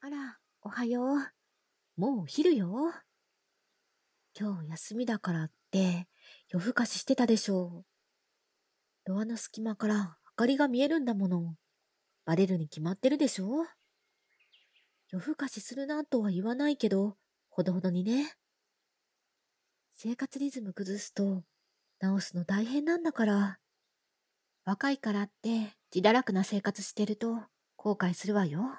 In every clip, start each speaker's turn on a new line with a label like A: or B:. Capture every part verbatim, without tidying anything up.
A: あら、おはよう。もうお昼よ。今日休みだからって夜更かししてたでしょう。ドアの隙間から明かりが見えるんだもの。バレるに決まってるでしょ。夜更かしするなとは言わないけど、ほどほどにね。生活リズム崩すと直すの大変なんだから。若いからって自堕落な生活してると後悔するわよ。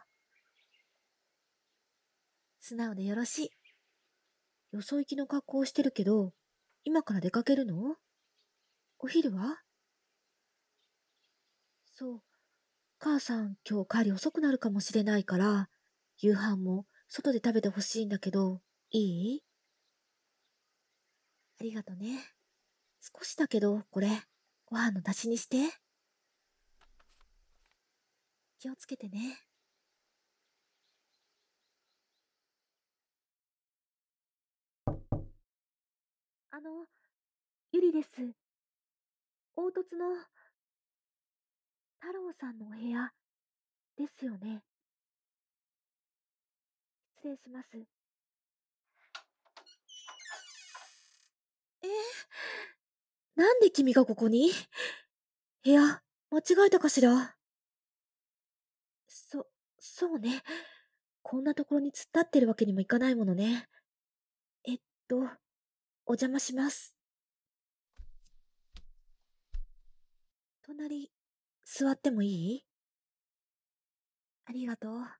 A: 素直でよろしい。よそ行きの格好をしてるけど、今から出かけるの？お昼は？そう。母さん、今日帰り遅くなるかもしれないから、夕飯も外で食べてほしいんだけど、いい？ありがとね。少しだけど、これ、ご飯の足しにして。気をつけてね。あの、ゆりです。凹凸の太郎さんのお部屋ですよね。失礼します。えー、なんで君がここに？部屋、間違えたかしら？そ、そうね。こんなところに突っ立ってるわけにもいかないものね。えっと、お邪魔します。隣、座ってもいい？ありがとう。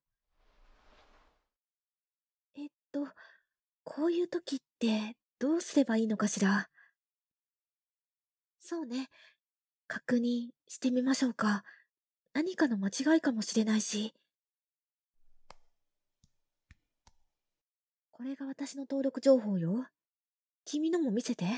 A: えっと、こういう時ってどうすればいいのかしら？そうね。確認してみましょうか。何かの間違いかもしれないし。これが私の登録情報よ。君のも見せて。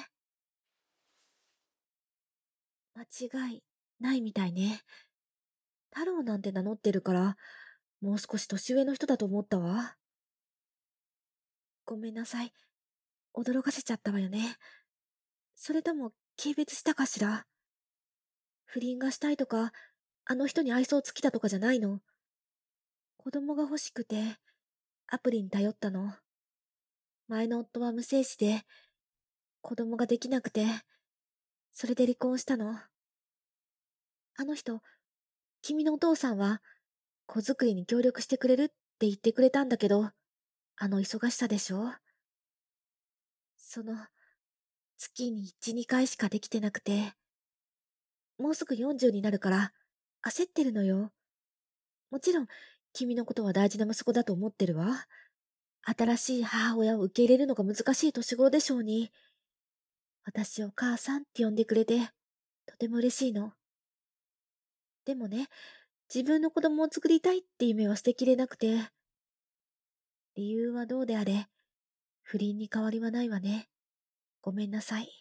A: 間違いないみたいね。太郎なんて名乗ってるから、もう少し年上の人だと思ったわ。ごめんなさい。驚かせちゃったわよね。それとも軽蔑したかしら？不倫がしたいとか、あの人に愛想尽きたとかじゃないの。子供が欲しくて、アプリに頼ったの。前の夫は無精子で、子供ができなくて、それで離婚したの。あの人、君のお父さんは、子作りに協力してくれるって言ってくれたんだけど、あの忙しさでしょ？その、月にいち、にかいしかできてなくて、もうすぐよんじゅうになるから、焦ってるのよ。もちろん、君のことは大事な息子だと思ってるわ。新しい母親を受け入れるのが難しい年頃でしょうに。私を母さんって呼んでくれて、とても嬉しいの。でもね、自分の子供を作りたいって夢は捨てきれなくて。理由はどうであれ、不倫に変わりはないわね。ごめんなさい。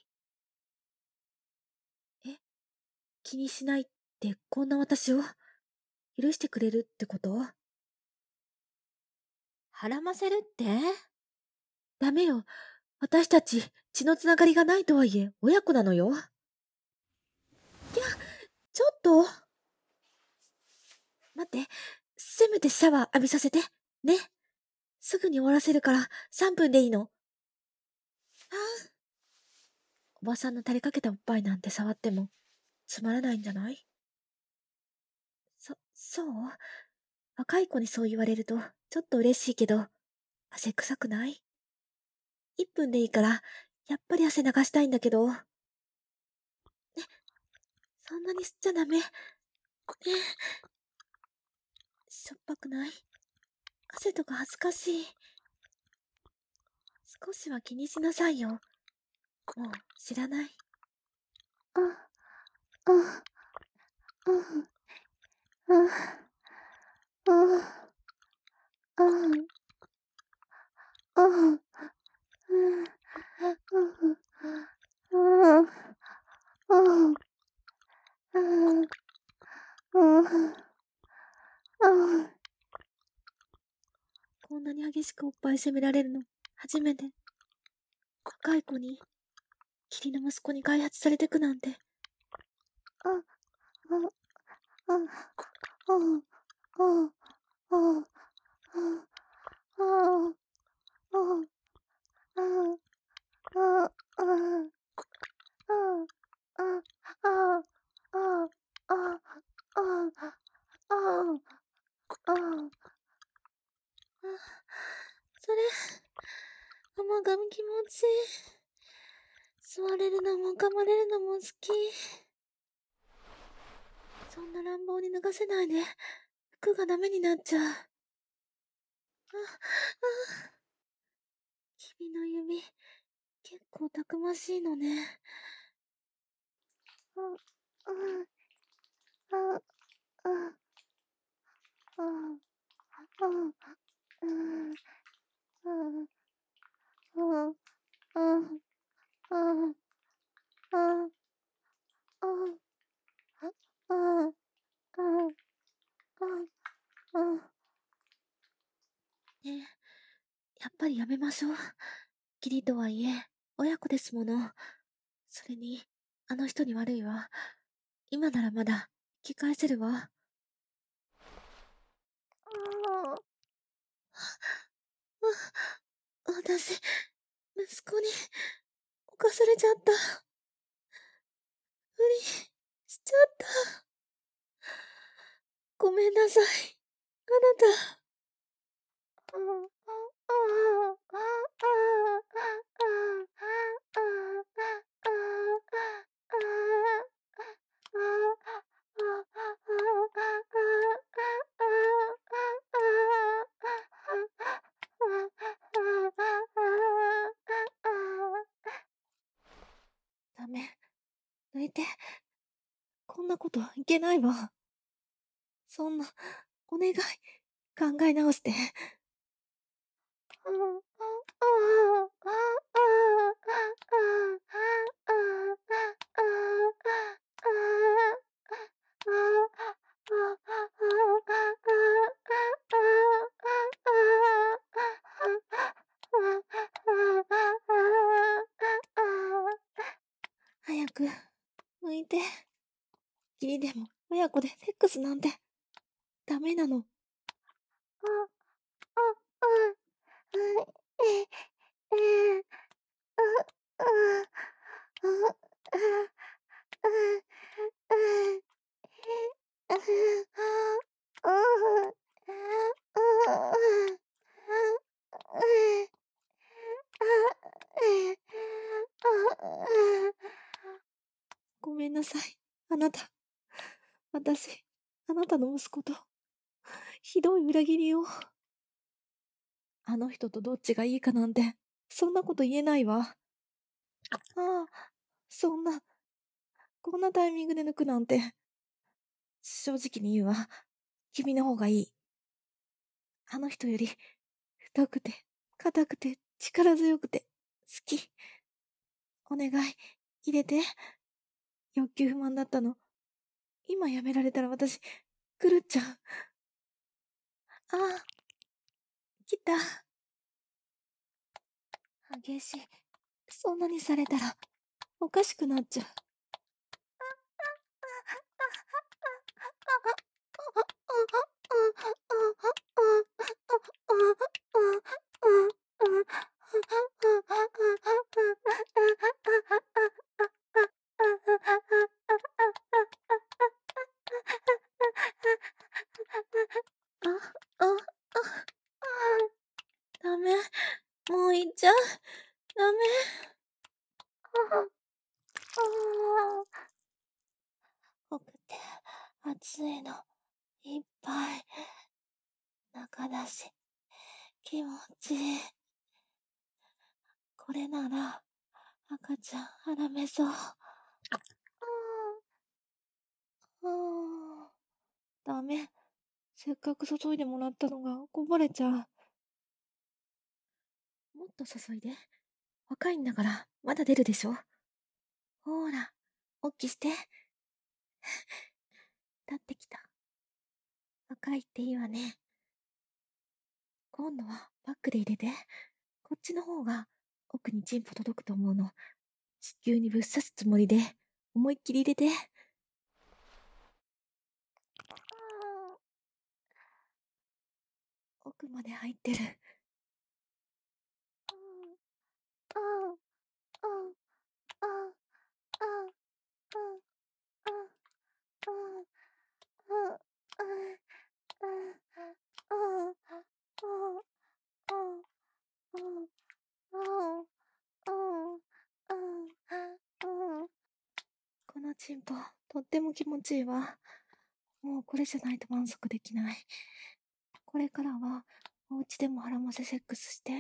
A: え、気にしないってこんな私を許してくれるってこと？はらませるって？ダメよ。私たち血のつながりがないとはいえ親子なのよ。いや、ちょっと。待って、せめてシャワー浴びさせて。ね。すぐに終わらせるからさんぷんでいいの。ああ。おばさんの垂れかけたおっぱいなんて触ってもつまらないんじゃない？そ、そう？若い子にそう言われるとちょっと嬉しいけど、汗臭くない？ いっ 分でいいから、やっぱり汗流したいんだけど。ね、そんなに吸っちゃダメ。ね、しょっぱくない？汗とか恥ずかしい。少しは気にしなさいよ。もう知らない。あ、あ、あ、あ、あ、あ、あ、こんなに激しくおっぱい責められるの初めて。若い子に、義理の息子に開発されてくなんて。あ、あ、あ、あ、あ、あ、あ、あ、 それ、甘噛み気持ちいい。座れるのも噛まれるのも好き。そんな乱暴に脱がせないで。服がダメになっちゃう。あ、あ、君の指、結構たくましいのね。うん、うん、うん、うん、うん、うん、うん、うん、うん、うん、うん、うん、うん、うん、うん。ねえ、やっぱりやめましょう。義理とはいえ、親子ですもの。それに、あの人に悪いわ。今ならまだ、引き返せるわ。ああ、私、息子に、犯されちゃった。不倫、しちゃった。ごめんなさい。あなた。ダメ。抜いて。こんなこといけないわ。そんな、お願い。考え直して。早く、抜いて。義理でも親子でセックスなんて、ダメなの。ごめんなさい。あなた。私、あなたの息子と、ひどい裏切りを。あの人とどっちがいいかなんて、そんなこと言えないわ。ああ、そんな、こんなタイミングで抜くなんて。正直に言うわ。君の方がいい。あの人より、太くて、硬くて、力強くて、好き。お願い、入れて。欲求不満だったの。今やめられたら私、狂っちゃう。ああ、来た。激しい。そんなにされたら、おかしくなっちゃう。あ、あ、あ、ダメ。もう行っちゃう。ダメ。濃くて、熱いの、いっぱい。中だし、気持ちいい。これなら、赤ちゃん、はらめそう。ああ、ダメ。せっかく注いでもらったのがこぼれちゃう。もっと注いで。若いんだから、まだ出るでしょ。ほーら、おっきして。立ってきた。若いっていいわね。今度はバックで入れて。こっちの方が奥にチンポ届くと思うの。子宮にぶっ刺すつもりで、思いっきり入れて。奥まで入ってる。 このチンポ、とっても気持ちいいわ。もうこれじゃないと満足できない。これからは、お家でも腹ませセックスして。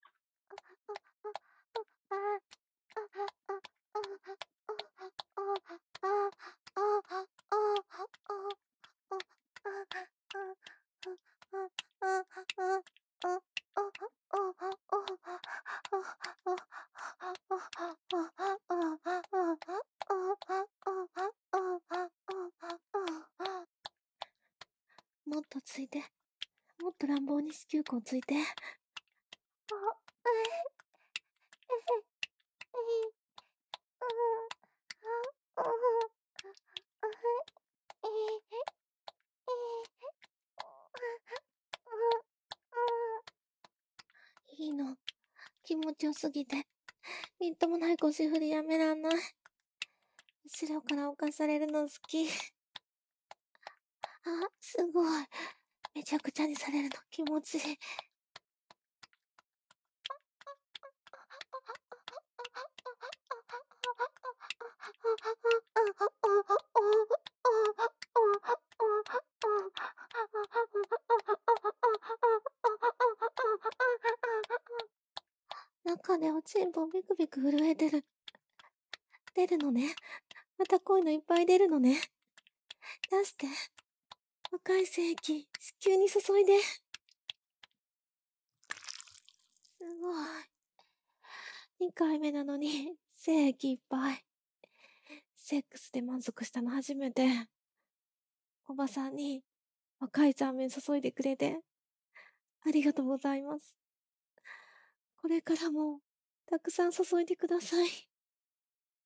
A: もっとついて。もっと乱暴に子宮口ついて。いいの。気持ちよすぎて。みっともない腰振りやめらんない。後ろから犯されるの好き。あ、すごい。めちゃくちゃにされるの気持ちいい。中でおちんぽビクビク震えてる。出るのね。またこういうのいっぱい出るのね。出して。若い精液、子宮に注いで。すごい。にかいめなのに、精液いっぱい。セックスで満足したの初めて。おばさんに若い残麺注いでくれて、ありがとうございます。これからも、たくさん注いでください。